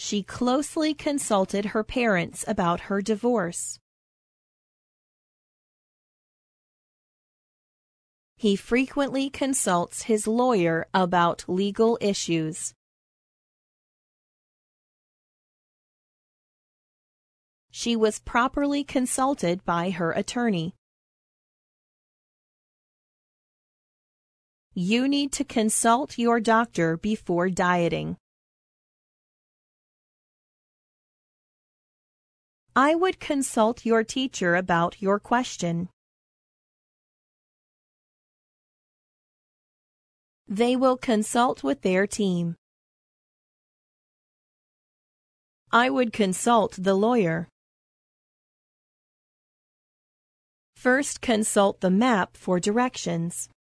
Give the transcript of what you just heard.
She closely consulted her parents about her divorce. He frequently consults his lawyer about legal issues. She was properly consulted by her attorney. You need to consult your doctor before dieting. I would consult your teacher about your question. They will consult with their team. I would consult the lawyer. First consult the map for directions.